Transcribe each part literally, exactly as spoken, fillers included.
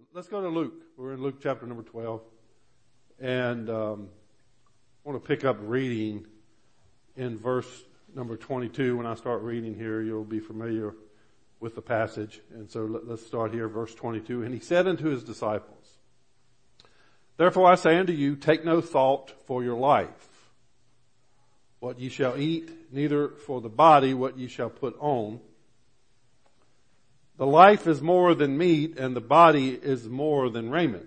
let's go to Luke. We're in Luke chapter number twelve. And um, I want to pick up reading in verse number twenty-two. When I start reading here, you'll be familiar with the passage. And so let, let's start here, verse twenty-two. And he said unto his disciples, Therefore I say unto you, take no thought for your life, what ye shall eat, neither for the body what ye shall put on. The life is more than meat, and the body is more than raiment.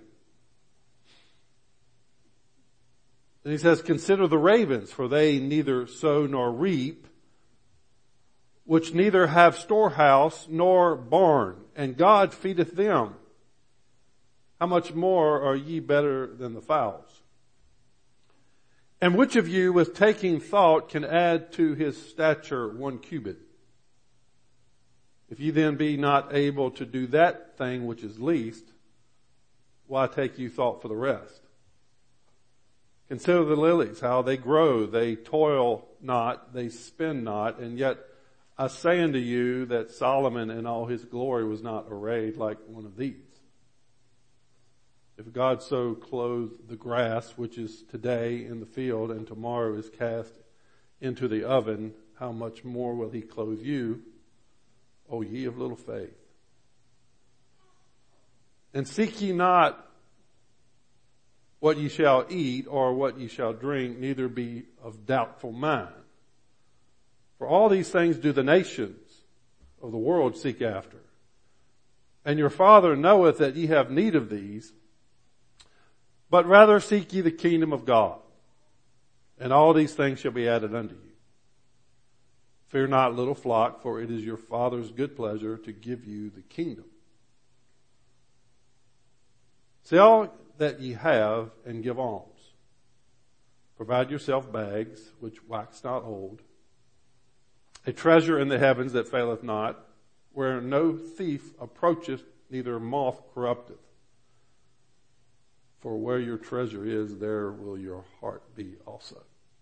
And he says, Consider the ravens, for they neither sow nor reap, which neither have storehouse nor barn, and God feedeth them. How much more are ye better than the fowls? And which of you with taking thought can add to his stature one cubit? If ye then be not able to do that thing which is least, why take you thought for the rest? Consider the lilies, how they grow. They toil not, they spin not, and yet I say unto you that Solomon in all his glory was not arrayed like one of these. If God so clothed the grass, which is today in the field and tomorrow is cast into the oven, how much more will he clothe you, O ye of little faith? And seek ye not what ye shall eat or what ye shall drink, neither be of doubtful mind. For all these things do the nations of the world seek after. And your Father knoweth that ye have need of these. But rather seek ye the kingdom of God, and all these things shall be added unto you. Fear not, little flock, for it is your Father's good pleasure to give you the kingdom. Sell that ye have, and give alms. Provide yourself bags, which wax not old, a treasure in the heavens that faileth not, where no thief approacheth, neither moth corrupteth. For where your treasure is, there will your heart be also.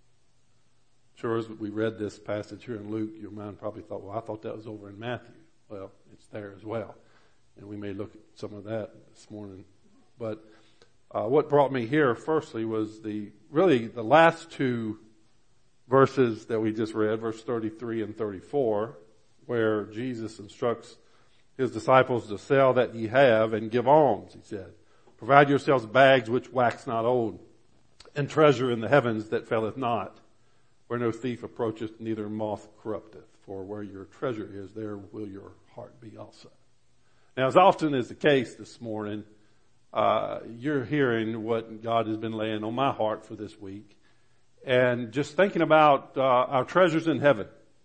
Sure, as we read this passage here in Luke, your mind probably thought, well, I thought that was over in Matthew. Well, it's there as well. And we may look at some of that this morning. But uh, what brought me here, firstly, was the really the last two verses that we just read, verse thirty-three and thirty-four, where Jesus instructs his disciples to sell that ye have and give alms, he said. Provide yourselves bags which wax not old, and treasure in the heavens that faileth not, where no thief approacheth, neither moth corrupteth. For where your treasure is, there will your heart be also. Now, as often is the case this morning, uh, you're hearing what God has been laying on my heart for this week, and just thinking about uh, our treasures in heaven.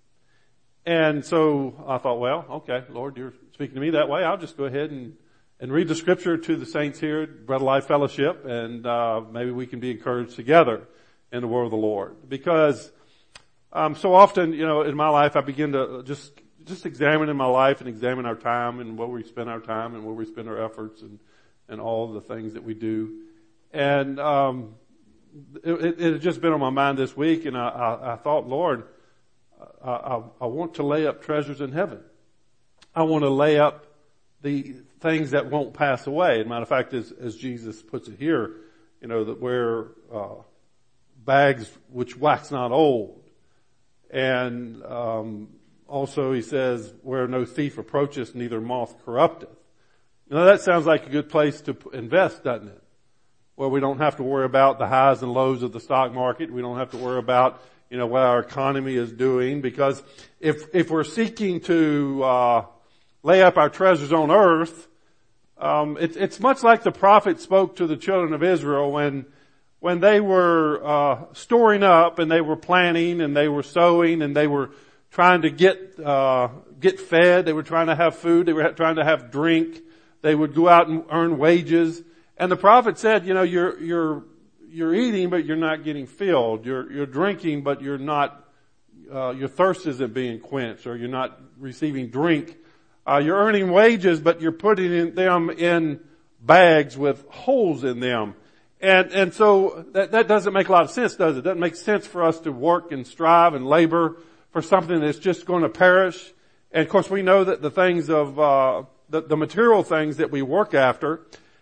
And so I thought, well, okay, Lord, you're speaking to me that way. I'll just go ahead and And read the scripture to the saints here at Bread of Life Fellowship, and uh, maybe we can be encouraged together in the word of the Lord. Because um, so often, you know, in my life, I begin to just just examine in my life and examine our time and where we spend our time and where we spend our efforts and and all the things that we do. And um, it, it had just been on my mind this week, and I, I, I thought, Lord, I, I, I want to lay up treasures in heaven. I want to lay up the things that won't pass away. As a matter of fact, as, as Jesus puts it here, you know, that where uh, bags which wax not old. And um, also he says, where no thief approacheth, neither moth corrupteth. You know, that sounds like a good place to invest, doesn't it? Where we don't have to worry about the highs and lows of the stock market. We don't have to worry about, you know, what our economy is doing. Because if if we're seeking to uh lay up our treasures on earth, um, it, it's much like the prophet spoke to the children of Israel when when they were uh storing up and they were planting and they were sowing and they were trying to get uh get fed. They were trying to have food. They were trying to have drink. They would go out and earn wages. And the prophet said, you know, you're you're you're eating, but you're not getting filled. You're you're drinking, but you're not uh your thirst isn't being quenched, or you're not receiving drink. Uh, you're earning wages, but you're putting in them in bags with holes in them. And, and so that, that doesn't make a lot of sense, does it? It doesn't make sense for us to work and strive and labor for something that's just going to perish. And of course we know that the things of, uh, the, the material things that we work after,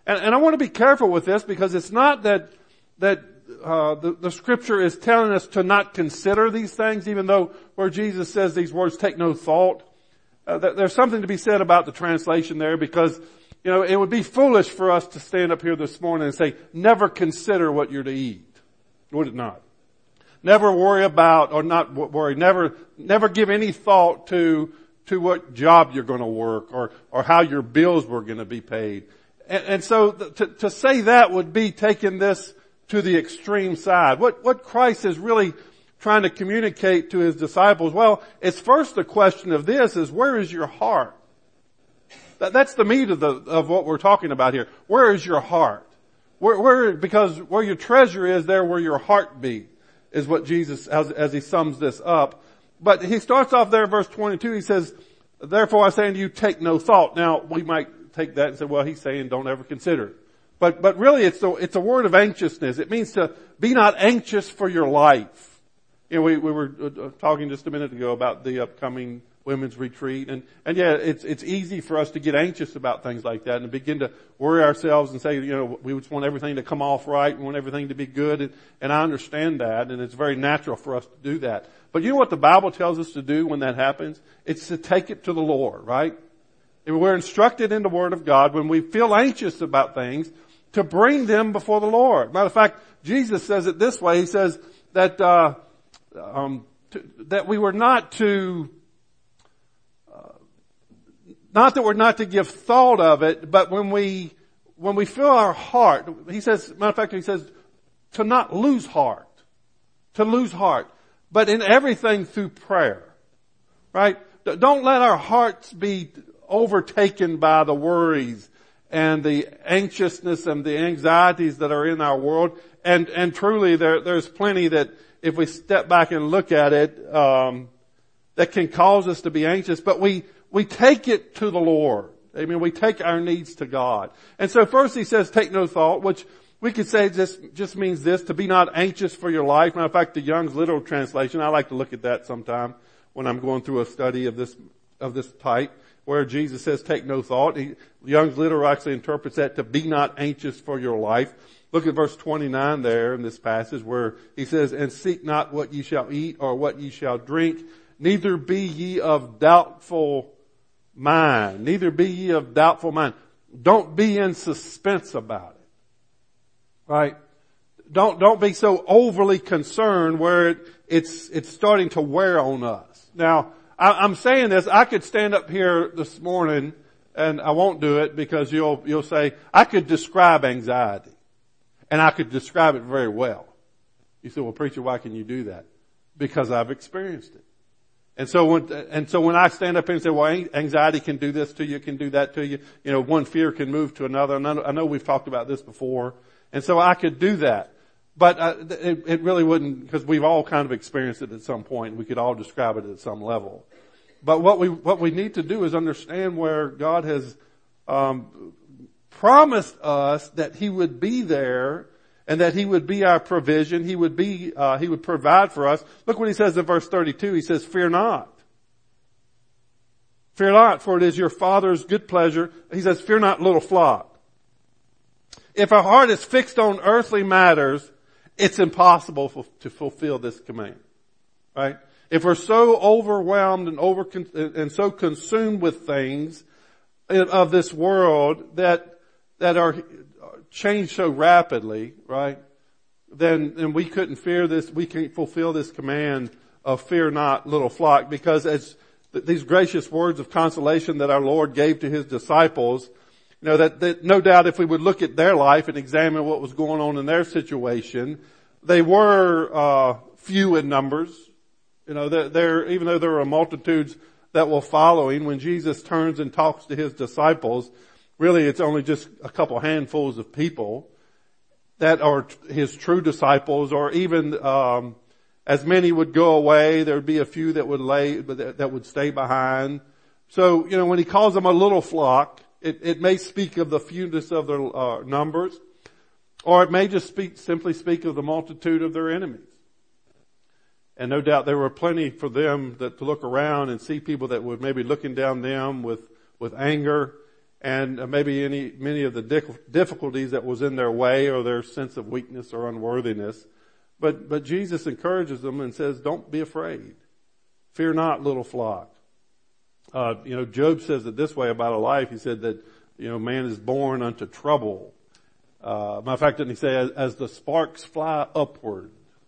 And, and I want to be careful with this because it's not that, that, uh, the, the scripture is telling us to not consider these things, even though where Jesus says these words, take no thought. Uh, th- there's something to be said about the translation there because, you know, it would be foolish for us to stand up here this morning and say, never consider what you're to eat. Would it not? Never worry about, or not worry, never, never give any thought to, to what job you're going to work or, or how your bills were going to be paid. And, and so th- to, to say that would be taking this to the extreme side. What, what Christ is really trying to communicate to his disciples, well, it's first the question of this is, where is your heart? That, that's the meat of the, of what we're talking about here. Where is your heart? Where, where, because where your treasure is, there where your heart be, is what Jesus, as, as he sums this up. But he starts off there in verse twenty-two, he says, therefore I say unto you, take no thought. Now, we might take that and say, well, he's saying don't ever consider it. But, but really it's a, it's a word of anxiousness. It means to be not anxious for your life. You know, we, we were uh, talking just a minute ago about the upcoming women's retreat. And, and yeah, it's, it's easy for us to get anxious about things like that and begin to worry ourselves and say, you know, we just want everything to come off right. We want everything to be good. And, and I understand that. And it's very natural for us to do that. But you know what the Bible tells us to do when that happens? It's to take it to the Lord, right? And we're instructed in the Word of God when we feel anxious about things to bring them before the Lord. Matter of fact, Jesus says it this way. He says that, uh, um, to, that we were not to, Not that we're not to give thought of it, but when we, when we feel our heart, he says, matter of fact, he says, to not lose heart. To lose heart. But in everything through prayer. Right? Don't let our hearts be overtaken by the worries and the anxiousness and the anxieties that are in our world. And, and truly there, there's plenty that if we step back and look at it, um, that can cause us to be anxious, but we, We take it to the Lord. I mean, we take our needs to God. And so first he says, take no thought, which we could say just, just means this, to be not anxious for your life. Matter of fact, the Young's literal translation, I like to look at that sometime when I'm going through a study of this, of this type, where Jesus says, take no thought. He, Young's literal actually interprets that to be not anxious for your life. Look at verse twenty-nine there in this passage where he says, and seek not what ye shall eat or what ye shall drink, neither be ye of doubtful mind. Neither be ye of doubtful mind. Don't be in suspense about it. Right? Don't, don't be so overly concerned where it, it's, it's starting to wear on us. Now, I, I'm saying this, I could stand up here this morning and I won't do it because you'll, you'll say, I could describe anxiety. And I could describe it very well. You say, well, preacher, why can you do that? Because I've experienced it. And so when, and so when I stand up here and say, well, anxiety can do this to you, can do that to you, you know, one fear can move to another. And I know, I know we've talked about this before. And so I could do that. But uh, it, it really wouldn't, because we've all kind of experienced it at some point. We could all describe it at some level. But what we, what we need to do is understand where God has, um, promised us that He would be there and that He would be our provision. He would be, uh, He would provide for us. Look what He says in verse thirty-two. He says, fear not. Fear not, for it is your Father's good pleasure. He says, fear not, little flock. If our heart is fixed on earthly matters, it's impossible f- to fulfill this command. Right? If we're so overwhelmed and over, and so consumed with things of this world that, that are changed so rapidly, right? Then, then we couldn't fear this, we can't fulfill this command of fear not, little flock, because as th- these gracious words of consolation that our Lord gave to His disciples, you know, that, that no doubt if we would look at their life and examine what was going on in their situation, they were, uh, few in numbers. You know, they're, they're, even though there were multitudes that were following, when Jesus turns and talks to His disciples, really, it's only just a couple handfuls of people that are His true disciples, or even um, as many would go away, there would be a few that would lay, that, that would stay behind. So, you know, when He calls them a little flock, it, it may speak of the fewness of their uh, numbers, or it may just speak simply speak of the multitude of their enemies. And no doubt there were plenty for them that to look around and see people that were maybe looking down them with with anger. and uh, maybe any, many of the difficulties that was in their way or their sense of weakness or unworthiness. But, but Jesus encourages them and says, don't be afraid. Fear not, little flock. Uh, you know, Job says it this way about a life. He said that, you know, man is born unto trouble. Uh, matter of fact, didn't he say, as, as the sparks fly upward,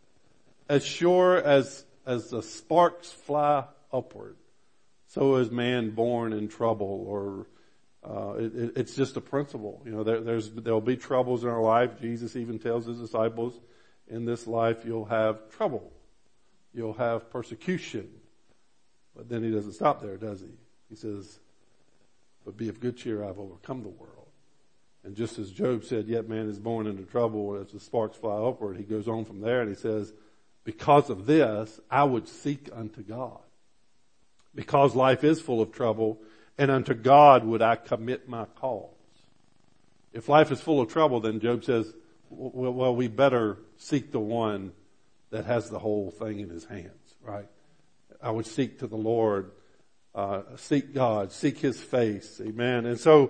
as sure as, as the sparks fly upward, so is man born in trouble. Or, uh, it, it, it's just a principle. You know, there, there's, there'll be troubles in our life. Jesus even tells his disciples, in this life you'll have trouble. You'll have persecution. But then he doesn't stop there, does he? He says, but be of good cheer, I've overcome the world. And just as Job said, yet man is born into trouble as the sparks fly upward, he goes on from there and he says, because of this, I would seek unto God. Because life is full of trouble, and unto God would I commit my cause. If life is full of trouble, then Job says, well, well we better seek the one that has the whole thing in his hands, right? I would seek to the Lord, uh, seek God, seek his face. Amen. And so,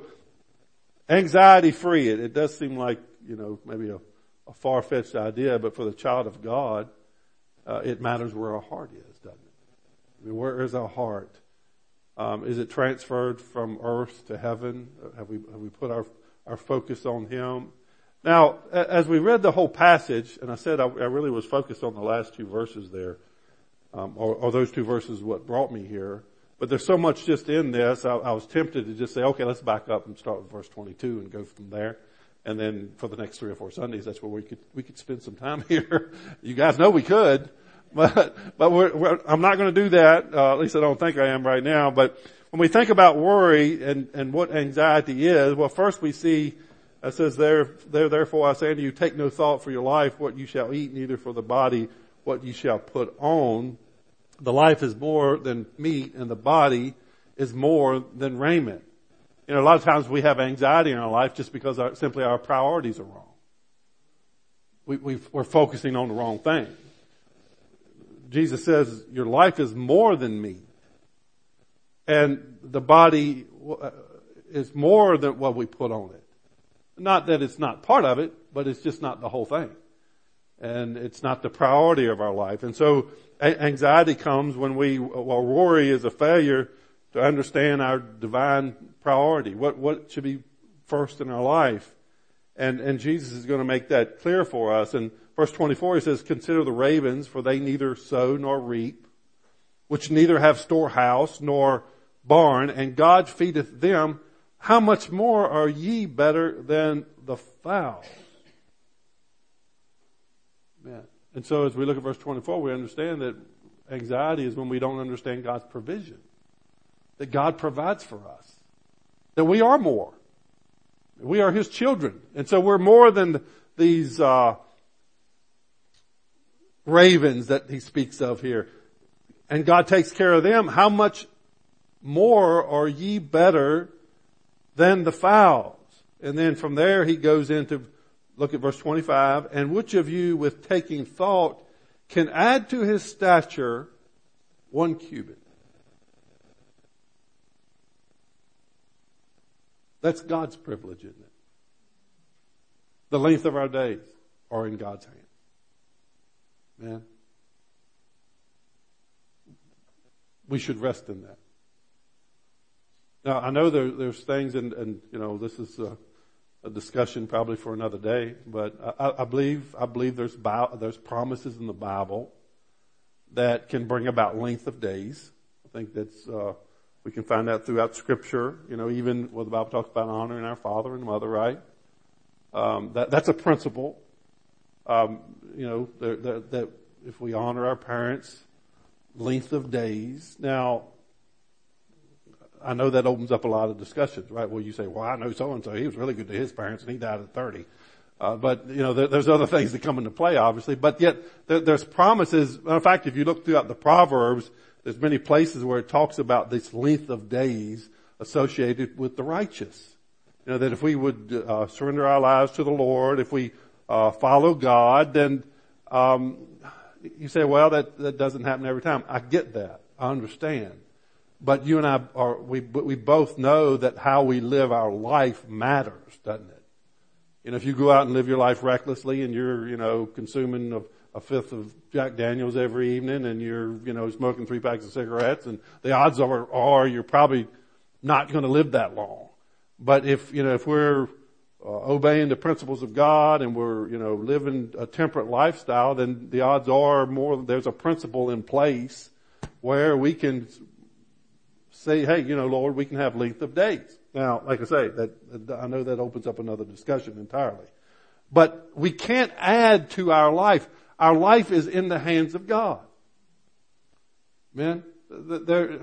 anxiety free, it, it does seem like, you know, maybe a, a far-fetched idea, but for the child of God, uh, it matters where our heart is, doesn't it? I mean, where is our heart? Um, is it transferred from earth to heaven? Have we, have we put our, our focus on him? Now, as we read the whole passage, and I said I, I really was focused on the last two verses there, um, or, or those two verses what brought me here. But there's so much just in this, I, I was tempted to just say, okay, let's back up and start with verse twenty-two and go from there. And then for the next three or four Sundays, that's where we could, we could spend some time here. You guys know we could, but, but we're, we're, I'm not going to do that. Uh, at least I don't think I am right now. But when we think about worry and, and what anxiety is, well, first we see, it says there, there, therefore I say unto you, take no thought for your life, what you shall eat, neither for the body, what you shall put on. The life is more than meat, and the body is more than raiment. You know, a lot of times we have anxiety in our life just because our, simply our priorities are wrong. We, we've, we're focusing on the wrong thing. Jesus says your life is more than meat, and the body is more than what we put on it. Not that it's not part of it, but it's just not the whole thing. And it's not the priority of our life. And so anxiety comes when we, well, worry is a failure to understand our divine priority. What, what should be first in our life? And, and Jesus is going to make that clear for us. And verse twenty-four, he says, consider the ravens, for they neither sow nor reap, which neither have storehouse nor barn, and God feedeth them. How much more are ye better than the fowls? Man. And so as we look at verse twenty-four, we understand that anxiety is when we don't understand God's provision. That God provides for us. That we are more. We are his children. And so we're more than these uh ravens that he speaks of here. And God takes care of them. How much more are ye better than the fowls? And then from there he goes into, look at verse twenty-five, and which of you with taking thought can add to his stature one cubit? That's God's privilege, isn't it? The length of our days are in God's hands. Man. We should rest in that. Now, I know there, there's things, and, and, you know, this is a, a discussion probably for another day, but I, I believe, I believe there's, there's promises in the Bible that can bring about length of days. I think that's, uh, we can find that throughout Scripture, you know, even when the Bible talks about honoring our father and mother, right? Um, that, that's a principle. Um, you know, that, that if we honor our parents, length of days. Now, I know that opens up a lot of discussions, right? Well, you say, well, I know so-and-so, he was really good to his parents and he died at thirty. Uh, but, you know, there, there's other things that come into play, obviously. But yet, there, there's promises. In fact, if you look throughout the Proverbs, there's many places where it talks about this length of days associated with the righteous. You know, that if we would uh, surrender our lives to the Lord, if we uh, follow God, then um, you say, well, that, that doesn't happen every time. I get that. I understand. But you and I are, we, we both know that how we live our life matters, doesn't it? You know, if you go out and live your life recklessly and you're, you know, consuming a, a fifth of Jack Daniels every evening and you're, you know, smoking three packs of cigarettes, and the odds are, are you're probably not going to live that long. But if, you know, if we're uh, obeying the principles of God and we're, you know, living a temperate lifestyle, then the odds are more, there's a principle in place where we can say, hey, you know, Lord, we can have length of days. Now, like I say, that, I know that opens up another discussion entirely. But we can't add to our life. Our life is in the hands of God. Man, there,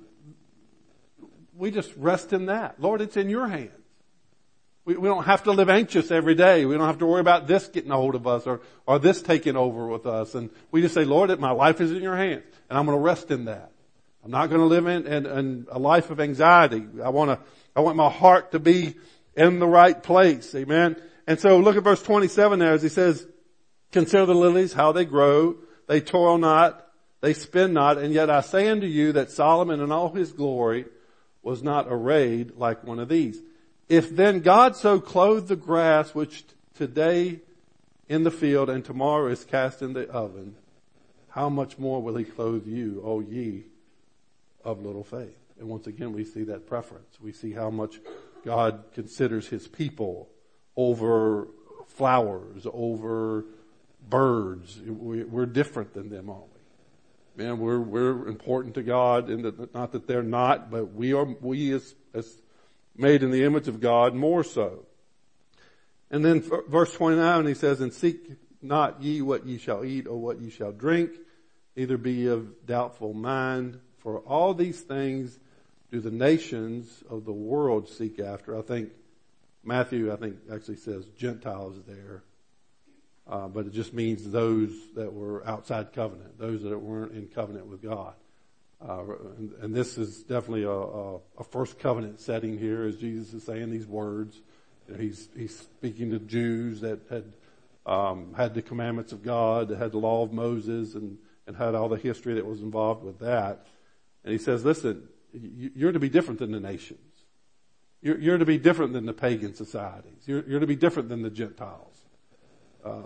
we just rest in that. Lord, it's in your hands. We, we don't have to live anxious every day. We don't have to worry about this getting a hold of us or, or this taking over with us. And we just say, Lord, my life is in your hands, and I'm going to rest in that. I'm not going to live in, in, in a life of anxiety. I want to, I want my heart to be in the right place. Amen. And so look at verse twenty-seven there as he says, consider the lilies, how they grow. They toil not, they spin not. And yet I say unto you that Solomon in all his glory was not arrayed like one of these. If then God so clothed the grass, which t- today in the field and tomorrow is cast in the oven, how much more will he clothe you, O ye of little faith? And once again, we see that preference. We see how much God considers his people over flowers, over birds. We're different than them, aren't we? Man, we're, we're important to God, and that, not that they're not, but we are, we as, as made in the image of God more so. And then verse twenty-nine, he says, and seek not ye what ye shall eat or what ye shall drink, neither be ye of doubtful mind. For all these things do the nations of the world seek after. I think Matthew, I think actually says Gentiles there. Uh, but it just means those that were outside covenant, those that weren't in covenant with God. Uh, and, and this is definitely a, a, a first covenant setting here as Jesus is saying these words. You know, he's, he's speaking to Jews that had, um, had the commandments of God, that had the law of Moses and, and had all the history that was involved with that. And he says, listen, you're to be different than the nations. You're, you're to be different than the pagan societies. You're, you're to be different than the Gentiles. Uh,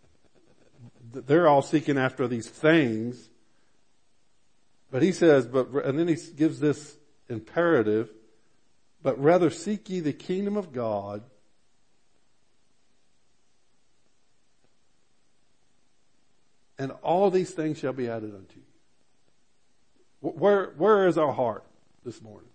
they're all seeking after these things. But he says, but, and then he gives this imperative, but rather seek ye the kingdom of God and all these things shall be added unto you. Where, where is our heart this morning?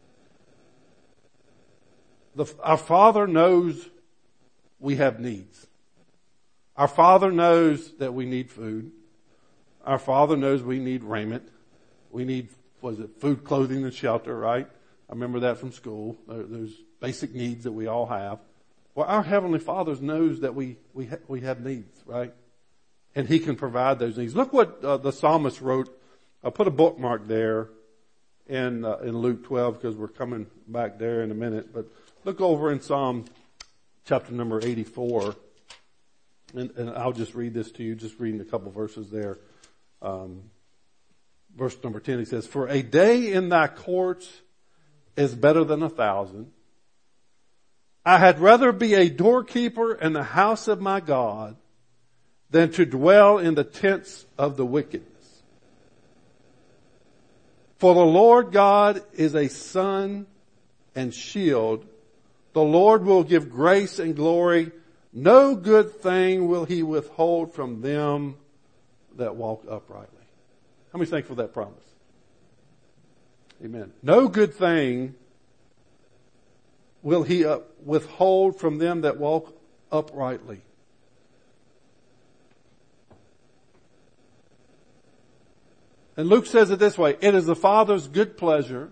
The, our Father knows we have needs. Our Father knows that we need food. Our Father knows we need raiment. We need, was it food, clothing, and shelter, right? I remember that from school. There's basic needs that we all have. Well, our Heavenly Father knows that we, we, ha- we have needs, right? And He can provide those needs. Look what uh, the psalmist wrote. I'll put a bookmark there in, uh, in Luke twelve because we're coming back there in a minute. But look over in Psalm chapter number eighty-four. And, and I'll just read this to you, just reading a couple verses there. Um, verse number ten, he says, for a day in thy courts is better than a thousand. I had rather be a doorkeeper in the house of my God than to dwell in the tents of the wicked. For the Lord God is a sun and shield. The Lord will give grace and glory. No good thing will He withhold from them that walk uprightly. How many thankful for that promise? Amen. No good thing will He withhold from them that walk uprightly. And Luke says it this way, it is the Father's good pleasure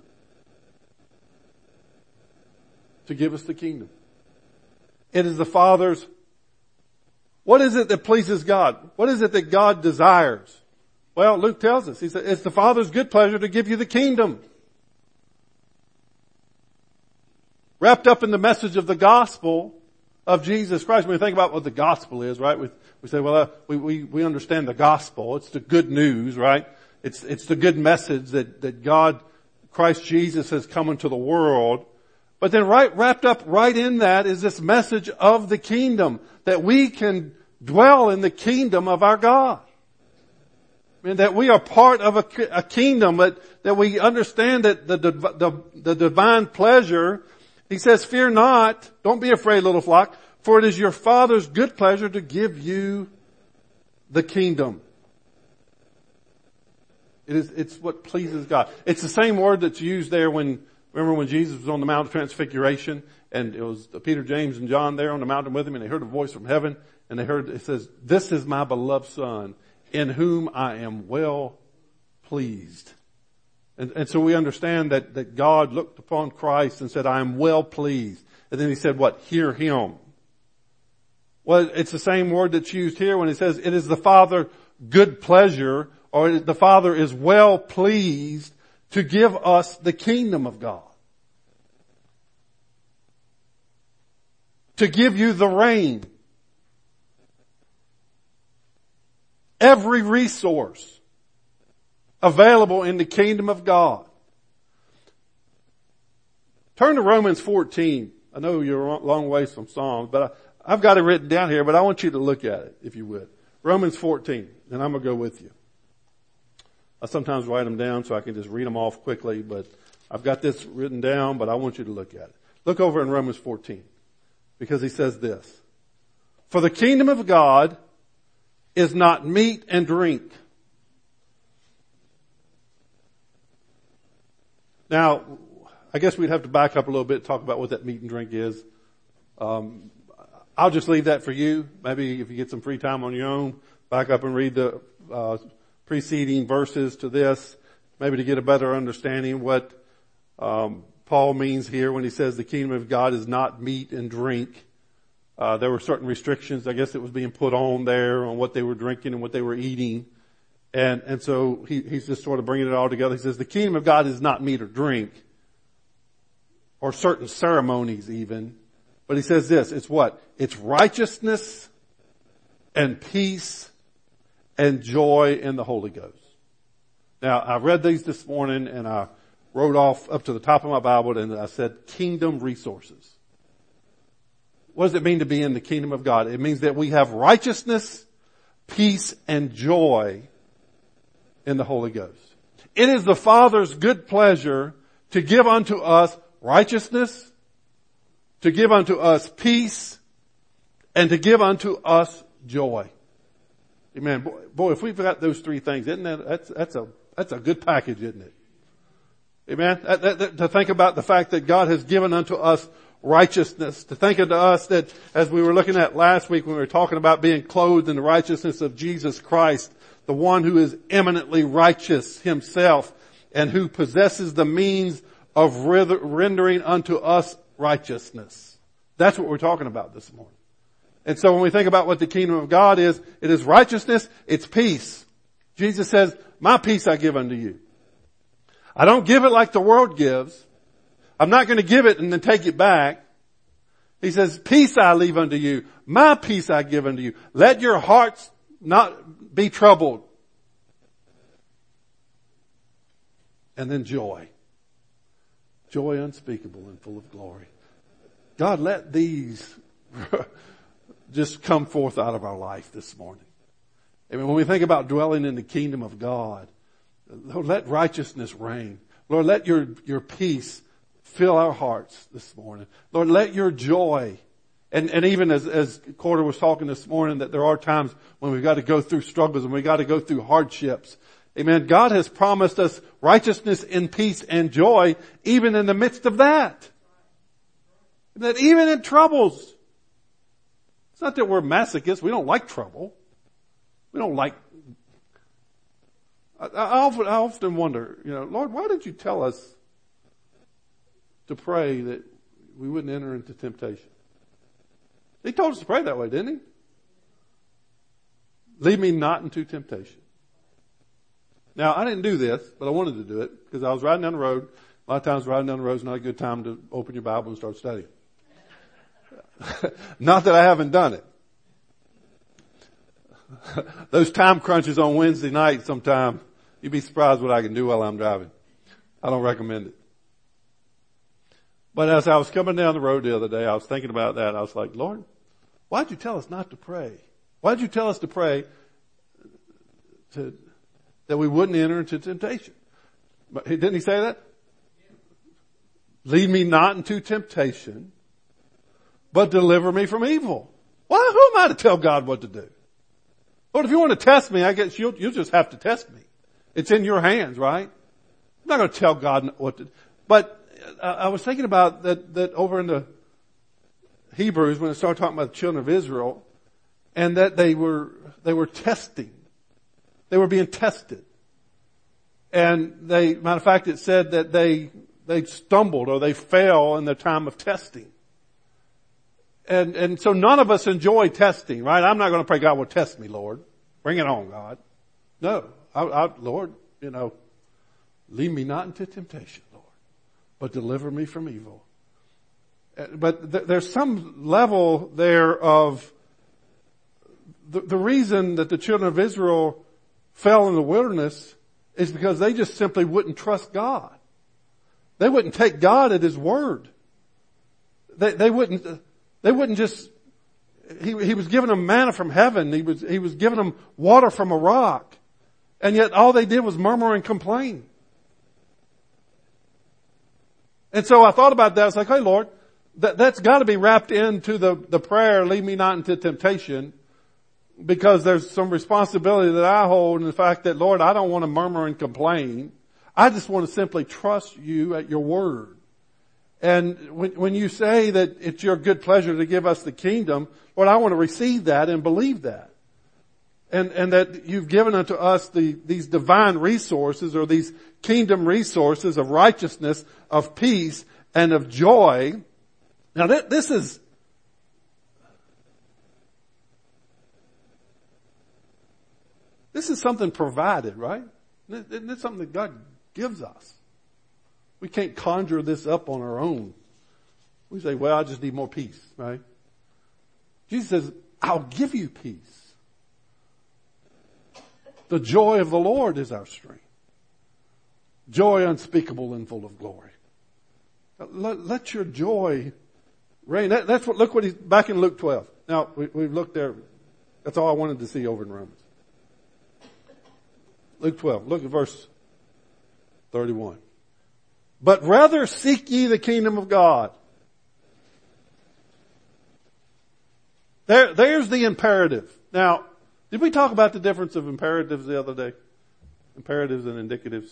to give us the kingdom. It is the Father's, what is it that pleases God? What is it that God desires? Well, Luke tells us, he said, it's the Father's good pleasure to give you the kingdom. Wrapped up in the message of the gospel of Jesus Christ. When we think about what the gospel is, right? We, we say, well, uh, we, we, we understand the gospel. It's the good news, right? It's, it's the good message that, that God Christ Jesus has come into the world. But then right, wrapped up right in that is this message of the kingdom, that we can dwell in the kingdom of our God. And that we are part of a, a kingdom, that, that we understand that the, the, the divine pleasure, he says, fear not, don't be afraid, little flock, for it is your Father's good pleasure to give you the kingdom. It is, it's what pleases God. It's the same word that's used there when, remember when Jesus was on the Mount of Transfiguration, and it was Peter, James, and John there on the mountain with him, and they heard a voice from heaven, and they heard, it says, this is my beloved Son, in whom I am well pleased. And, and so we understand that, that God looked upon Christ and said, I am well pleased. And then he said what? Hear him. Well, it's the same word that's used here when it says it is the Father good pleasure, or the Father is well pleased to give us the kingdom of God. To give you the reign. Every resource available in the kingdom of God. Turn to Romans fourteen. I know you're a long ways from Psalms, but I, I've got it written down here, but I want you to look at it, if you would. Romans fourteen, and I'm going to go with you. I sometimes write them down so I can just read them off quickly, but I've got this written down, but I want you to look at it. Look over in Romans fourteen, because he says this. For the kingdom of God is not meat and drink. Now, I guess we'd have to back up a little bit and talk about what that meat and drink is. Um, I'll just leave that for you. Maybe if you get some free time on your own, back up and read the uh, preceding verses to this, maybe to get a better understanding what um, Paul means here when he says the kingdom of God is not meat and drink. Uh, there were certain restrictions, I guess, that was being put on there on what they were drinking and what they were eating. And, and so he, he's just sort of bringing it all together. He says the kingdom of God is not meat or drink, or certain ceremonies even. But he says this, it's what? It's righteousness and peace and joy in the Holy Ghost. Now, I read these this morning and I wrote off up to the top of my Bible and I said kingdom resources. What does it mean to be in the kingdom of God? It means that we have righteousness, peace, and joy in the Holy Ghost. It is the Father's good pleasure to give unto us righteousness, to give unto us peace, and to give unto us joy. Amen. Boy, boy, if we've got those three things, isn't that, that's, that's a, that's a good package, isn't it? Amen. That, that, that, to think about the fact that God has given unto us righteousness, to think unto us that, as we were looking at last week when we were talking about being clothed in the righteousness of Jesus Christ, the one who is eminently righteous himself and who possesses the means of rendering unto us righteousness. That's what we're talking about this morning. And so when we think about what the kingdom of God is, it is righteousness, it's peace. Jesus says, my peace I give unto you. I don't give it like the world gives. I'm not going to give it and then take it back. He says, peace I leave unto you. My peace I give unto you. Let your hearts not be troubled. And then joy. Joy unspeakable and full of glory. God, let these just come forth out of our life this morning. I mean, when we think about dwelling in the kingdom of God, Lord, let righteousness reign. Lord, let your, your peace fill our hearts this morning. Lord, let your joy, and, and even as, as Corder was talking this morning, that there are times when we've got to go through struggles and we've got to go through hardships. Amen. God has promised us righteousness and peace and joy even in the midst of that. That even in troubles. It's not that we're masochists. We don't like trouble. We don't like... I, I, often, I often wonder, you know, Lord, why did you tell us to pray that we wouldn't enter into temptation? He told us to pray that way, didn't he? Lead me not into temptation. Now, I didn't do this, but I wanted to do it because I was riding down the road. A lot of times riding down the road is not a good time to open your Bible and start studying. Not that I haven't done it. Those time crunches on Wednesday night sometime, you'd be surprised what I can do while I'm driving. I don't recommend it. But as I was coming down the road the other day, I was thinking about that. I was like, Lord, why'd you tell us not to pray? Why'd you tell us to pray to, that we wouldn't enter into temptation? But didn't he say that? Lead me not into temptation, but deliver me from evil. Well, who am I to tell God what to do? Lord, if you want to test me, I guess you'll, you'll just have to test me. It's in your hands, right? I'm not going to tell God what to do. But uh, I was thinking about that, that over in the Hebrews when it started talking about the children of Israel, and that they were, they were testing. They were being tested. And they, matter of fact, it said that they, they stumbled or they fell in the time of testing. And, and so none of us enjoy testing, right? I'm not going to pray, God will test me, Lord. Bring it on, God. No, I, I, Lord, you know, lead me not into temptation, Lord, but deliver me from evil. But th- there's some level there of the, the reason that the children of Israel fell in the wilderness is because they just simply wouldn't trust God. They wouldn't take God at His word. They, they wouldn't, they wouldn't just, he, he was giving them manna from heaven. He was, he was giving them water from a rock. And yet all they did was murmur and complain. And so I thought about that. I was like, hey Lord, that, that's gotta be wrapped into the, the prayer, lead me not into temptation. Because there's some responsibility that I hold in the fact that, Lord, I don't want to murmur and complain. I just want to simply trust you at your word. And when, when you say that it's your good pleasure to give us the kingdom, Lord, I want to receive that and believe that. And, and that you've given unto us the, these divine resources or these kingdom resources of righteousness, of peace, and of joy. Now th- this is, This is something provided, right? Isn't this something that God gives us? We can't conjure this up on our own. We say, well, I just need more peace, right? Jesus says, I'll give you peace. The joy of the Lord is our strength. Joy unspeakable and full of glory. Let, let your joy reign. That, that's what, look what he's, back in Luke twelve. Now, we, we've looked there. That's all I wanted to see over in Romans. Luke twelve, look at verse thirty-one. But rather seek ye the kingdom of God. There, there's the imperative. Now, did we talk about the difference of imperatives the other day? Imperatives and indicatives.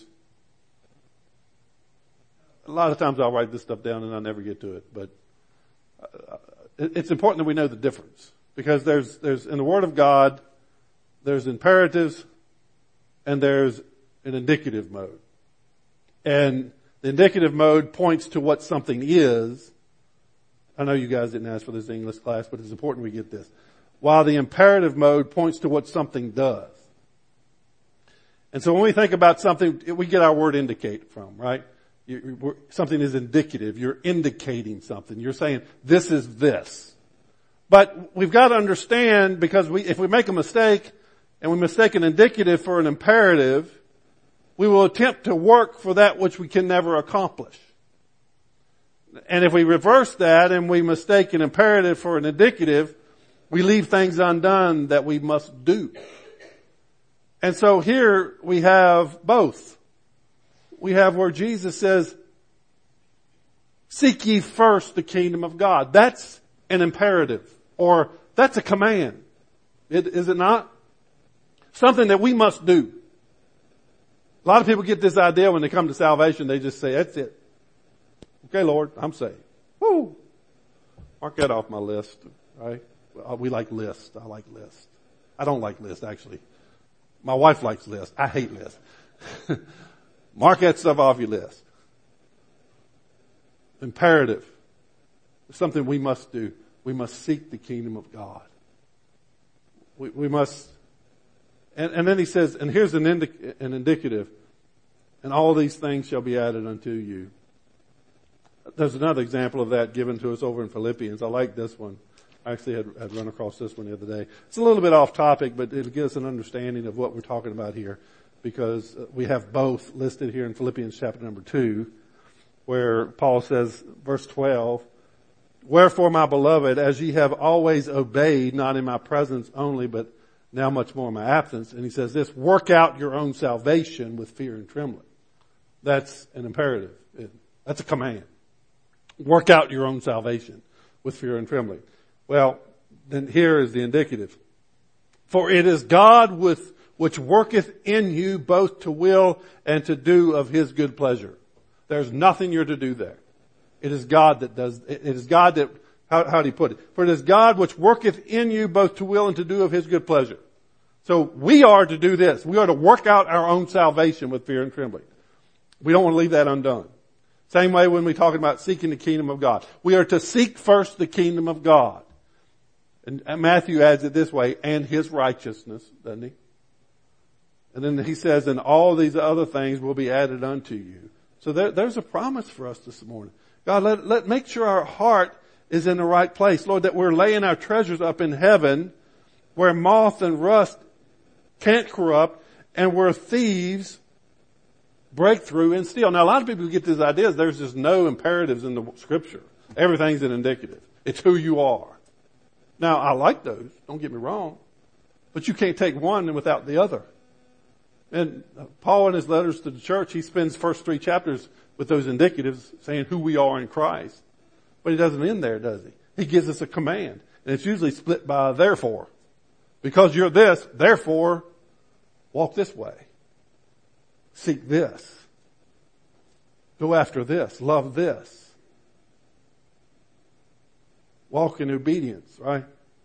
A lot of times I'll write this stuff down and I never get to it, but uh, it's important that we know the difference. Because there's, there's, in the Word of God, there's imperatives, and there's an indicative mode. And the indicative mode points to what something is. I know you guys didn't ask for this English class, but it's important we get this. While the imperative mode points to what something does. And so when we think about something, we get our word indicate from, right? You, something is indicative. You're indicating something. You're saying, this is this. But we've got to understand, because we, if we make a mistake, and we mistake an indicative for an imperative, we will attempt to work for that which we can never accomplish. And if we reverse that and we mistake an imperative for an indicative, we leave things undone that we must do. And so here we have both. We have where Jesus says, seek ye first the kingdom of God. That's an imperative, or that's a command. It, is it not? Something that we must do. A lot of people get this idea when they come to salvation, they just say, that's it. Okay, Lord, I'm saved. Woo! Mark that off my list, right? We like lists. I like lists. I don't like lists, actually. My wife likes lists. I hate lists. Mark that stuff off your list. Imperative. It's something we must do. We must seek the kingdom of God. We, we must... And, and then he says, and here's an, indic- an indicative, and all these things shall be added unto you. There's another example of that given to us over in Philippians. I like this one. I actually had, had run across this one the other day. It's a little bit off topic, but it'll give us an understanding of what we're talking about here. because we have both listed here in Philippians chapter number two, where Paul says, verse twelve, wherefore, my beloved, as ye have always obeyed, not in my presence only, but now much more in my absence. And he says this, work out your own salvation with fear and trembling. That's an imperative. That's a command. Work out your own salvation with fear and trembling. Well, then here is the indicative. For it is God with, which worketh in you both to will and to do of his good pleasure. There's nothing you're to do there. It is God that does, it is God that, how, how do you put it? For it is God which worketh in you both to will and to do of his good pleasure. So we are to do this. We are to work out our own salvation with fear and trembling. We don't want to leave that undone. Same way when we're talking about seeking the kingdom of God. We are to seek first the kingdom of God. And Matthew adds it this way, and his righteousness, doesn't he? And then he says, and all these other things will be added unto you. So there, there's a promise for us this morning. God, let, let make sure our heart is in the right place. Lord, that we're laying our treasures up in heaven where moth and rust can't corrupt and where thieves break through and steal. Now, a lot of people get these ideas. There's just no imperatives in the scripture. Everything's an indicative. It's who you are. Now, I like those. Don't get me wrong. But you can't take one without the other. And Paul in his letters to the church, he spends the first three chapters with those indicatives saying who we are in Christ. But he doesn't end there, does he? He gives us a command. And it's usually split by therefore. Because you're this, therefore, walk this way. Seek this. Go after this. Love this. Walk in obedience, right?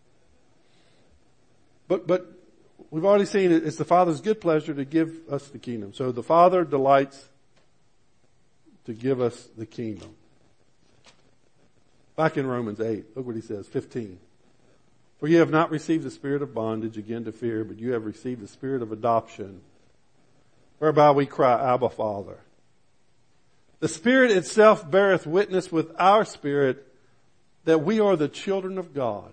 But, but we've already seen it. It's the Father's good pleasure to give us the kingdom. So the Father delights to give us the kingdom. Back in Romans eight, look what he says, fifteen. For you have not received the spirit of bondage again to fear, but you have received the spirit of adoption, whereby we cry, Abba, Father. The Spirit itself beareth witness with our spirit that we are the children of God.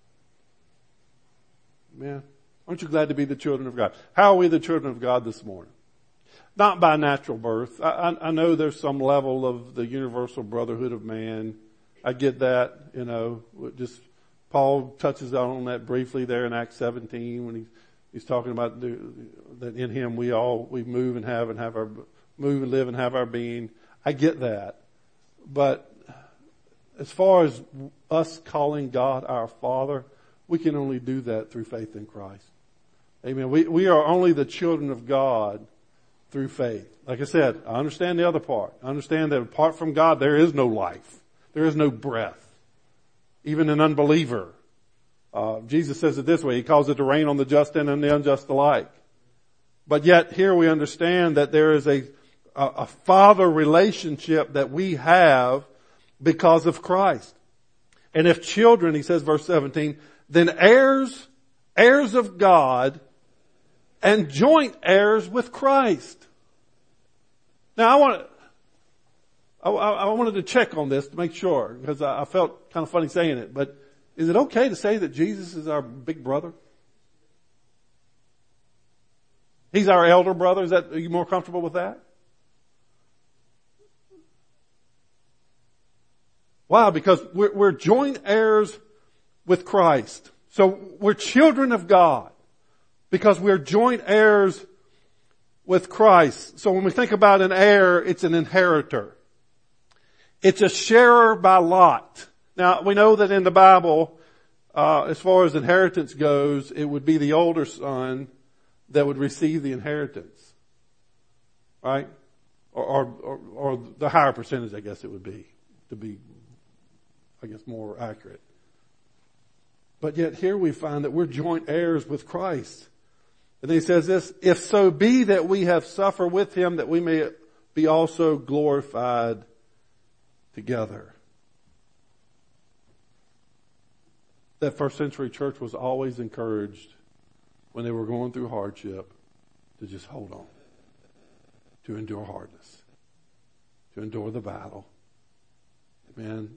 Man, aren't you glad to be the children of God? How are we the children of God this morning? Not by natural birth. I, I, I know there's some level of the universal brotherhood of man. I get that, you know, just Paul touches on that briefly there in Acts seventeen when he, he's talking about the, that in him we all, we move and have and have our, move and live and have our being. I get that. But as far as us calling God our Father, we can only do that through faith in Christ. Amen. We, we are only the children of God through faith. Like I said, I understand the other part. I understand that apart from God, there is no life. There is no breath. Even an unbeliever. Uh, Jesus says it this way. He calls it to rain on the just and on the unjust alike. But yet here we understand that there is a, a, a father relationship that we have because of Christ. And if children, he says verse seventeen, then heirs, heirs of God and joint heirs with Christ. Now I want I, I wanted to check on this to make sure because I, I felt kind of funny saying it, but is it okay to say that Jesus is our big brother? He's our elder brother. Is that, are you more comfortable with that? Why? Because we're, we're joint heirs with Christ. So we're children of God because we're joint heirs with Christ. So when we think about an heir, it's an inheritor. It's a sharer by lot. Now, we know that in the Bible, uh, as far as inheritance goes, it would be the older son that would receive the inheritance. Right? Or, or, or, or the higher percentage, I guess it would be, to be, I guess, more accurate. But yet here we find that we're joint heirs with Christ. And then he says this, if so be that we have suffered with him, that we may be also glorified together. That first century church was always encouraged when they were going through hardship to just hold on, to endure hardness, to endure the battle. Amen.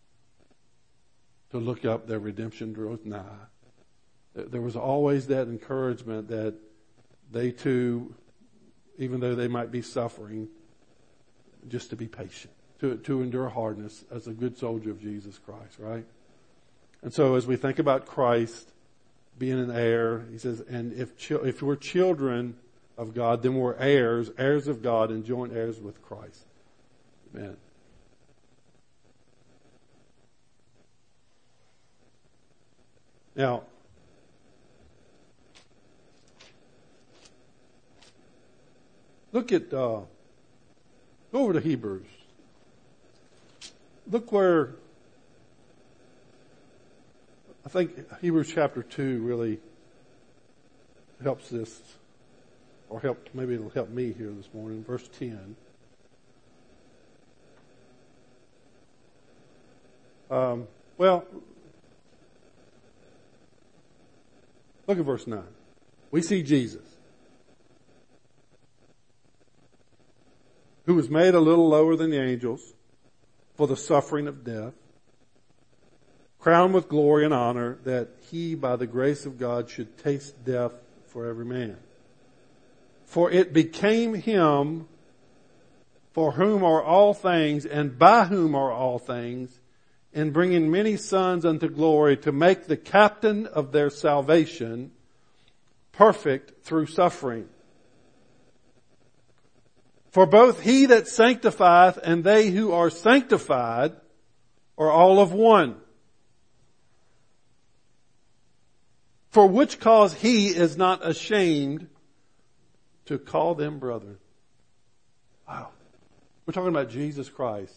To look up their redemption draweth nigh. There was always that encouragement that they too even though they might be suffering, just to be patient, to, to endure hardness as a good soldier of Jesus Christ, right? And so as we think about Christ being an heir, he says, and if chi- if we're children of God, then we're heirs, heirs of God, and joint heirs with Christ. Amen. Now, look at, uh, go over to Hebrews. Look where, I think Hebrews chapter two really helps this, or help, maybe it'll help me here this morning. Verse ten. Um, well, look at verse nine. We see Jesus, who was made a little lower than the angels for the suffering of death, crowned with glory and honor, that he, by the grace of God, should taste death for every man. For it became him, for whom are all things, and by whom are all things, in bringing many sons unto glory, to make the captain of their salvation perfect through suffering. For both he that sanctifieth and they who are sanctified are all of one. For which cause he is not ashamed to call them brethren. Wow. We're talking about Jesus Christ.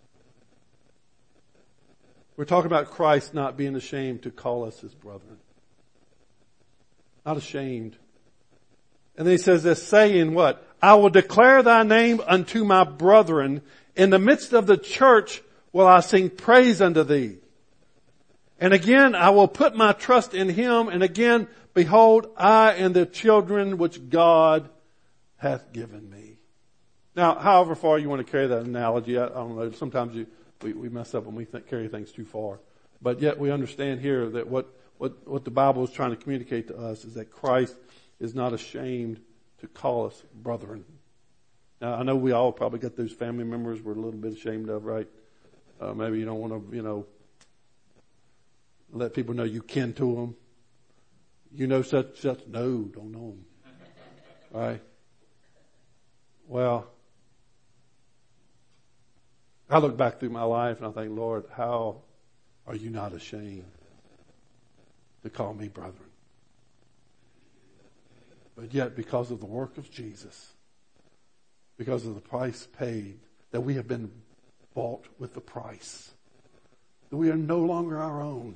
We're talking about Christ not being ashamed to call us his brethren. Not ashamed. And then he says this, saying what? I will declare thy name unto my brethren. In the midst of the church will I sing praise unto thee. And again, I will put my trust in him. And again, behold, I and the children which God hath given me. Now, however far you want to carry that analogy, I, I don't know. Sometimes you, we, we mess up when we think, carry things too far. But yet we understand here that what, what, what the Bible is trying to communicate to us is that Christ is not ashamed to call us brethren. Now, I know we all probably got those family members we're a little bit ashamed of, right? Uh, maybe you don't want to, you know, let people know you kin to them. You know such, such. No, don't know them. Right? Well, I look back through my life and I think, Lord, how are you not ashamed to call me brethren? But yet, because of the work of Jesus, because of the price paid, that we have been bought with the price, that we are no longer our own.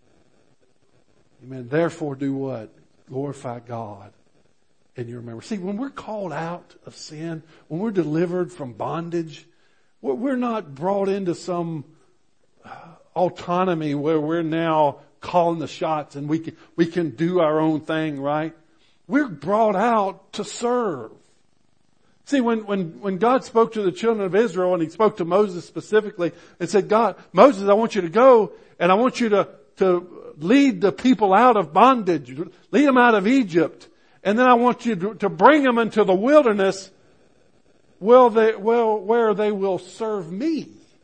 Amen. Therefore, do what? Glorify God in your memory. See, when we're called out of sin, when we're delivered from bondage, we're not brought into some autonomy where we're now calling the shots and we can, we can do our own thing, right? We're brought out to serve. See, when, when, when God spoke to the children of Israel and he spoke to Moses specifically and said, God, Moses, I want you to go and I want you to, to lead the people out of bondage, lead them out of Egypt. And then I want you to, to bring them into the wilderness where they, well, where they will serve me.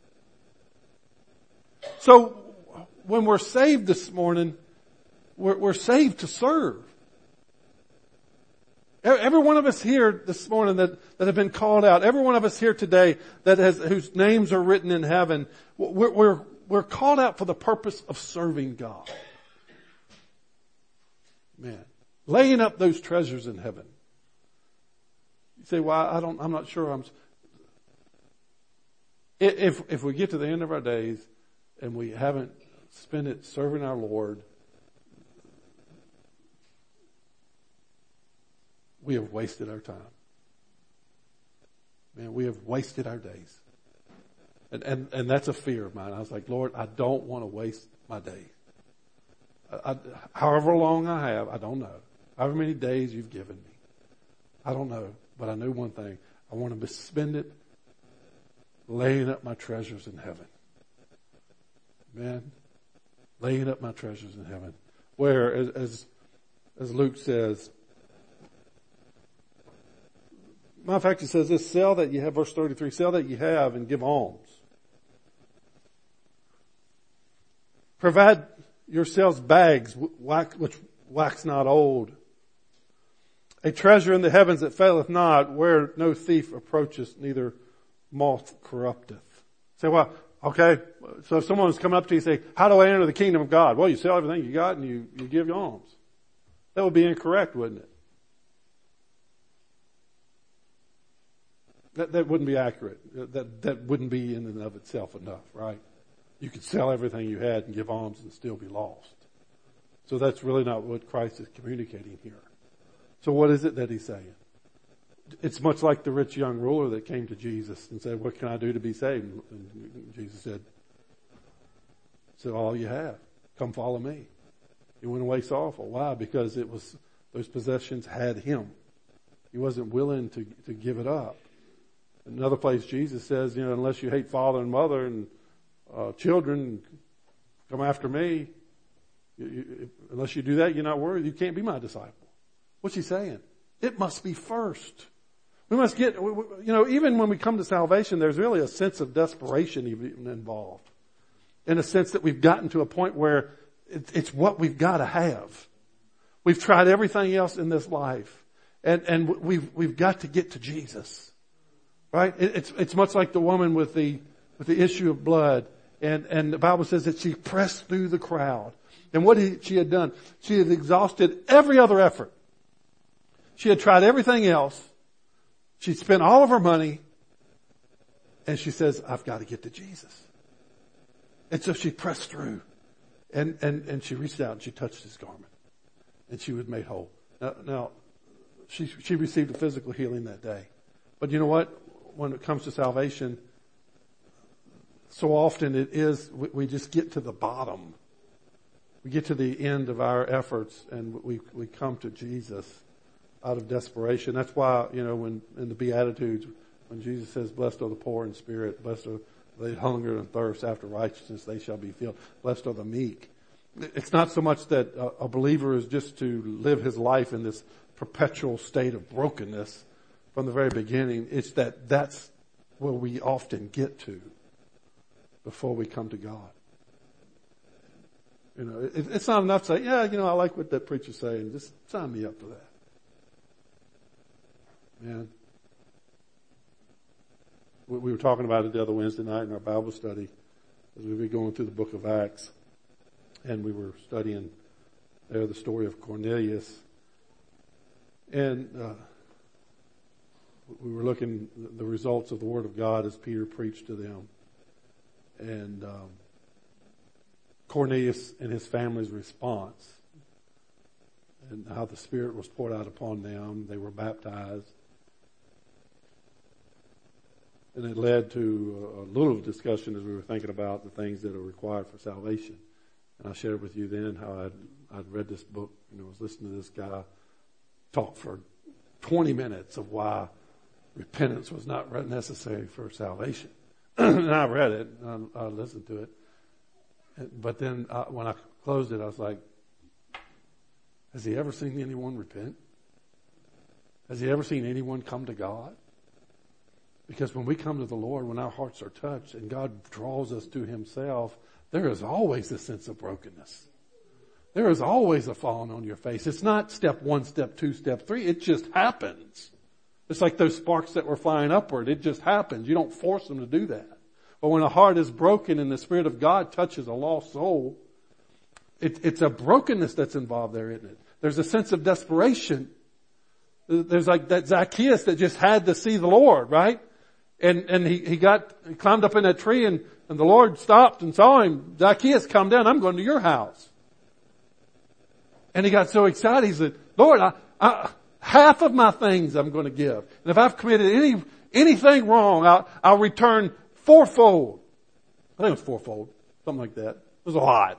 So when we're saved this morning, we're, we're saved to serve. Every one of us here this morning that, that have been called out, every one of us here today that has, whose names are written in heaven, we're, we're, we're called out for the purpose of serving God. Man, laying up those treasures in heaven. You say, well, I don't, I'm not sure I'm, if, if we get to the end of our days and we haven't spent it serving our Lord, we have wasted our time. Man, we have wasted our days. And, and, and that's a fear of mine. I was like, Lord, I don't want to waste my day. I, I, however long I have, I don't know. However many days you've given me, I don't know. But I know one thing. I want to spend it laying up my treasures in heaven. Amen. Laying up my treasures in heaven. Where, as, as, as Luke says, matter of fact, it says this, sell that you have, verse thirty-three, sell that you have and give alms. Provide yourselves bags which wax not old, a treasure in the heavens that faileth not, where no thief approacheth, neither moth corrupteth. Say, well, okay, so if someone's coming up to you and say, how do I enter the kingdom of God? Well, you sell everything you got and you, you give your alms. That would be incorrect, wouldn't it? That, that wouldn't be accurate. That, that wouldn't be in and of itself enough, right? You could sell everything you had and give alms and still be lost. So that's really not what Christ is communicating here. So what is it that he's saying? It's much like the rich young ruler that came to Jesus and said, what can I do to be saved? And Jesus said, sell all you have. Come follow me. He went away sorrowful. Why? Because it was, those possessions had him. He wasn't willing to, to give it up. In another place, Jesus says, you know, unless you hate father and mother and uh, children, come after me. You, you, unless you do that, you're not worthy. You can't be my disciple. What's he saying? It must be first. We must get, you know, even when we come to salvation, there's really a sense of desperation even involved. In a sense that we've gotten to a point where it's what we've got to have. We've tried everything else in this life. And, and we've, we've got to get to Jesus. Right? It's, it's much like the woman with the, with the issue of blood. And, and the Bible says that she pressed through the crowd. And what he, she had done, she had exhausted every other effort. She had tried everything else. She'd spent all of her money. And she says, I've got to get to Jesus. And so she pressed through. And, and, and she reached out and she touched his garment. And she was made whole. Now, now she, she received a physical healing that day. But you know what? When it comes to salvation, so often it is, we, we just get to the bottom. We get to the end of our efforts and we, we come to Jesus out of desperation. That's why, you know, when in the Beatitudes, when Jesus says, blessed are the poor in spirit, blessed are they hunger and thirst after righteousness, they shall be filled. Blessed are the meek. It's not so much that a, a believer is just to live his life in this perpetual state of brokenness from the very beginning. It's that that's where we often get to before we come to God. You know, it, it's not enough to say, yeah, you know, I like what that preacher's saying. Just sign me up for that. Man. We were talking about it the other Wednesday night in our Bible study as we were going through the book of Acts. And we were studying there the story of Cornelius. And uh, we were looking at the results of the Word of God as Peter preached to them. And um, Cornelius and his family's response and how the Spirit was poured out upon them. They were baptized. And it led to a little discussion as we were thinking about the things that are required for salvation. And I shared with you then how I'd, I'd read this book, you know, was listening to this guy talk for twenty minutes of why repentance was not necessary for salvation. And I read it, and I, I listened to it. But then I, when I closed it, I was like, has he ever seen anyone repent? Has he ever seen anyone come to God? Because when we come to the Lord, when our hearts are touched and God draws us to himself, there is always a sense of brokenness. There is always a falling on your face. It's not step one, step two, step three. It just happens. It's like those sparks that were flying upward. It just happens. You don't force them to do that. But when a heart is broken and the Spirit of God touches a lost soul, it, it's a brokenness that's involved there, isn't it? There's a sense of desperation. There's like that Zacchaeus that just had to see the Lord, right? And, and he, he got, he climbed up in that tree and, and the Lord stopped and saw him. Zacchaeus, come down. I'm going to your house. And he got so excited. He said, Lord, I, I, half of my things I'm going to give. And if I've committed any, anything wrong, I'll, I'll return fourfold. I think it was fourfold. Something like that. It was a lot.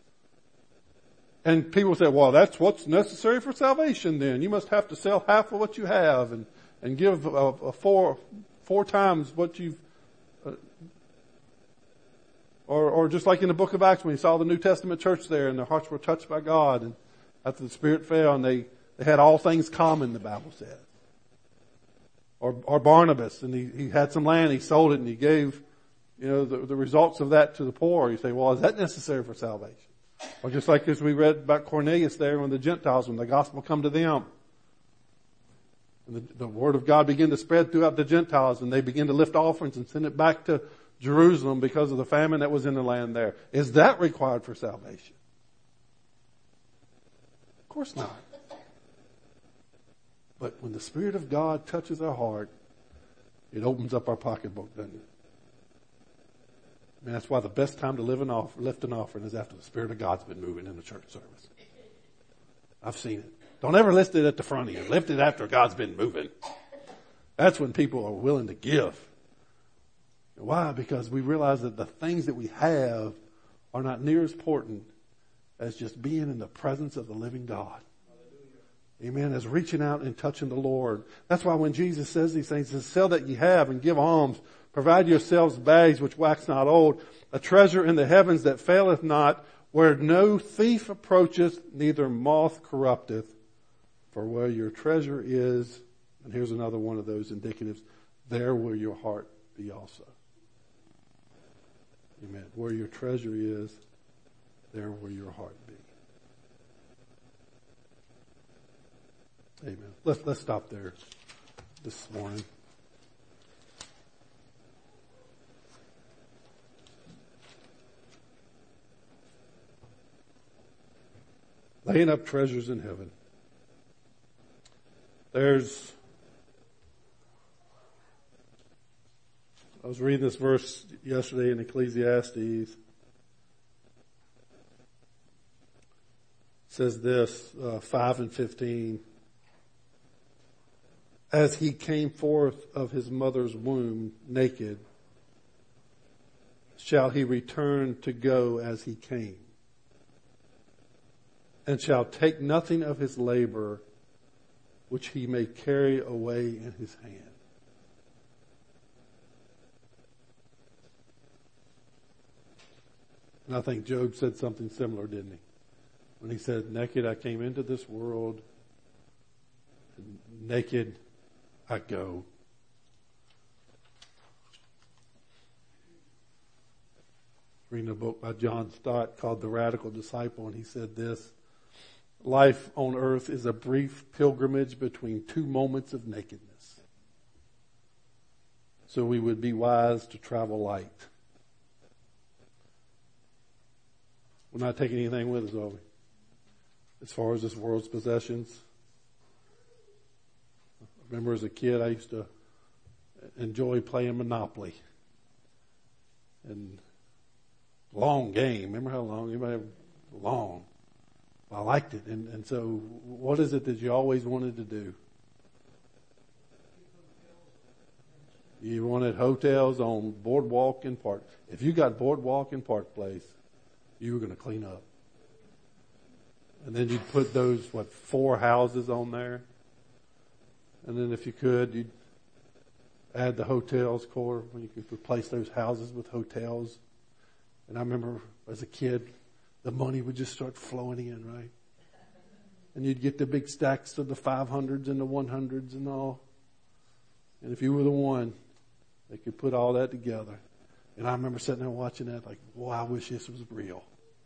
And people say, well, that's what's necessary for salvation then. You must have to sell half of what you have and, and give a, a four, four times what you've, uh, or, or just like in the book of Acts when you saw the New Testament church there and their hearts were touched by God and after the Spirit fell and they, they had all things common, the Bible says. Or, or Barnabas, and he, he had some land, he sold it, and he gave, you know, the, the results of that to the poor. You say, well, is that necessary for salvation? Or just like as we read about Cornelius there when the Gentiles, when the gospel come to them. And the, the word of God began to spread throughout the Gentiles, and they began to lift offerings and send it back to Jerusalem because of the famine that was in the land there. Is that required for salvation? Of course not. But when the Spirit of God touches our heart, it opens up our pocketbook, doesn't it? I mean, that's why the best time to live an offer, lift an offering is after the Spirit of God's been moving in the church service. I've seen it. Don't ever lift it at the front end. Lift it after God's been moving. That's when people are willing to give. Why? Because we realize that the things that we have are not near as important as just being in the presence of the living God. Amen. As reaching out and touching the Lord. That's why when Jesus says these things, he says, sell that ye have and give alms. Provide yourselves bags which wax not old, a treasure in the heavens that faileth not, where no thief approacheth, neither moth corrupteth. For where your treasure is, and here's another one of those indicatives, there will your heart be also. Amen. Where your treasure is, there will your heart be. Amen. Let's, let's stop there this morning. Laying up treasures in heaven. There's, I was reading this verse yesterday in Ecclesiastes. It says this, uh, five and fifteen. As he came forth of his mother's womb naked, shall he return to go as he came, and shall take nothing of his labor which he may carry away in his hand. And I think Job said something similar, didn't he? When he said, naked I came into this world, and naked I go. Reading a book by John Stott called The Radical Disciple, and he said this: life on earth is a brief pilgrimage between two moments of nakedness. So we would be wise to travel light. We're not taking anything with us, are we? As far as this world's possessions. I remember as a kid I used to enjoy playing Monopoly. And long game. Remember how long? Anybody have long? I liked it. And, and so what is it that you always wanted to do? You wanted hotels on Boardwalk and Park. If you got Boardwalk and Park Place, you were going to clean up. And then you'd put those, what, four houses on there. And then if you could, you'd add the hotels core when you could replace those houses with hotels. And I remember as a kid, the money would just start flowing in, right? And you'd get the big stacks of the five hundreds and the one hundreds and all. And if you were the one, they could put all that together. And I remember sitting there watching that like, boy, I wish this was real.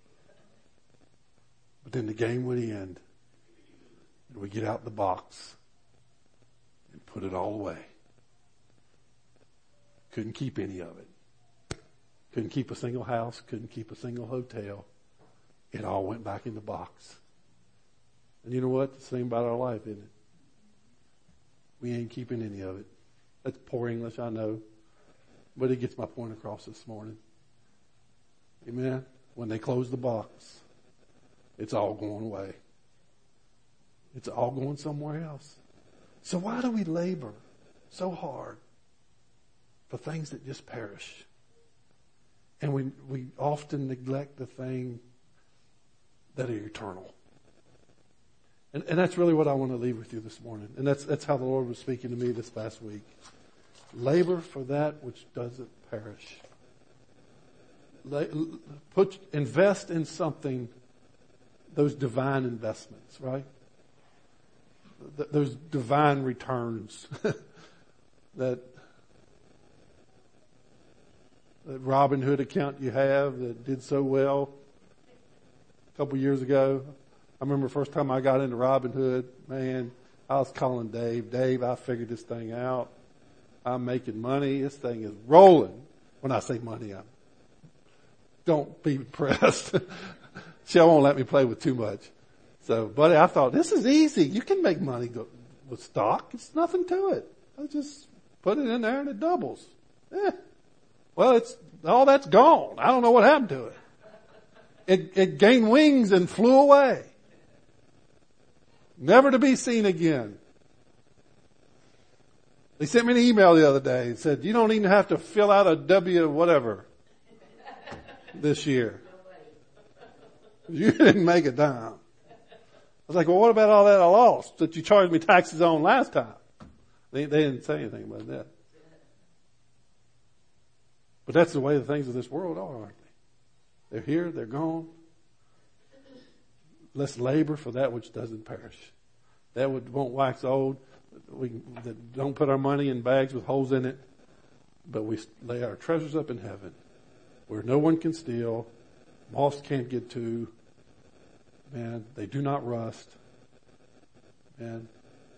But then the game would end. And we'd get out the box and put it all away. Couldn't keep any of it. Couldn't keep a single house. Couldn't keep a single hotel. It all went back in the box. And you know what? The same about our life, isn't it? We ain't keeping any of it. That's poor English, I know. But it gets my point across this morning. Amen? When they close the box, it's all going away. It's all going somewhere else. So why do we labor so hard for things that just perish? And we, we often neglect the things that are eternal. And, and that's really what I want to leave with you this morning. And that's, that's how the Lord was speaking to me this past week. Labor for that which doesn't perish. La- put, invest in something, those divine investments, right? Th- those divine returns. that, that Robinhood account you have that did so well a couple years ago. I remember the first time I got into Robinhood, man, I was calling Dave. Dave, I figured this thing out. I'm making money. This thing is rolling. When I say money, I don't be impressed. She won't let me play with too much. So, buddy, I thought, this is easy. You can make money with stock. It's nothing to it. I just put it in there and it doubles. Eh. Well, it's, all that's gone. I don't know what happened to it. It, it gained wings and flew away. Never to be seen again. They sent me an email the other day and said, you don't even have to fill out a W whatever this year. You didn't make a dime. I was like, well, what about all that I lost that you charged me taxes on last time? They, they didn't say anything about that. But that's the way the things of this world are, aren't they? They're here, they're gone. Let's labor for that which doesn't perish. That which won't wax old. We that don't put our money in bags with holes in it, but we lay our treasures up in heaven where no one can steal, moths can't get to. Man, they do not rust. Man,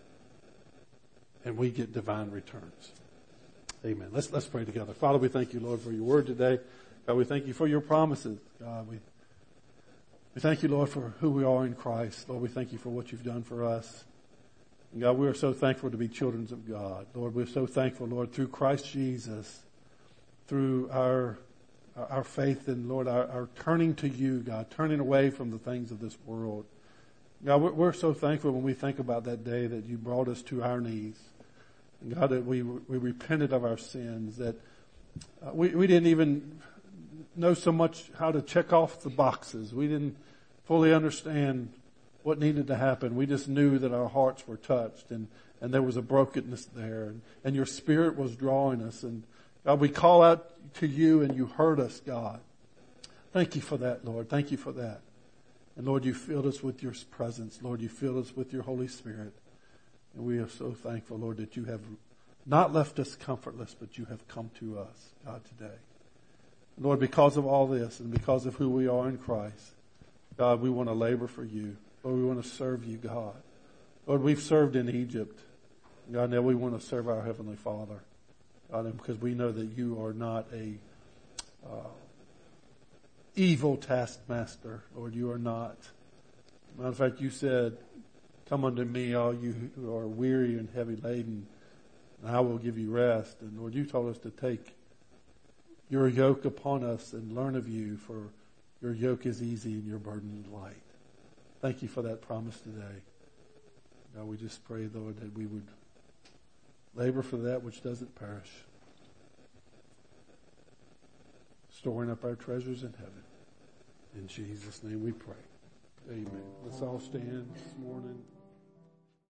and we get divine returns. Amen. Let's let's pray together. Father, we thank you, Lord, for your word today. God, we thank you for your promises. God, we we thank you, Lord, for who we are in Christ. Lord, we thank you for what you've done for us. And God, we are so thankful to be children of God. Lord, we're so thankful, Lord, through Christ Jesus, through our our faith and, Lord, our, our turning to you, God, turning away from the things of this world. God, we're, we're so thankful when we think about that day that you brought us to our knees. And God, that we we repented of our sins, that uh, we, we didn't even know so much how to check off the boxes. We didn't fully understand what needed to happen. We just knew that our hearts were touched and, and there was a brokenness there and, and your Spirit was drawing us. And God, we call out to you and you heard us, God. Thank you for that, Lord. Thank you for that. And Lord, you filled us with your presence. Lord, you filled us with your Holy Spirit. And we are so thankful, Lord, that you have not left us comfortless, but you have come to us, God, today. Lord, because of all this and because of who we are in Christ, God, we want to labor for you. Lord, we want to serve you, God. Lord, we've served in Egypt. God, now we want to serve our Heavenly Father. God, and because we know that you are not a uh, evil taskmaster. Lord, you are not. Matter of fact, you said, come unto me, all you who are weary and heavy laden, and I will give you rest. And Lord, you told us to take your yoke upon us and learn of you, for your yoke is easy and your burden is light. Thank you for that promise today. God, we just pray, Lord, that we would labor for that which doesn't perish, storing up our treasures in heaven. In Jesus' name we pray. Amen. Let's all stand this morning.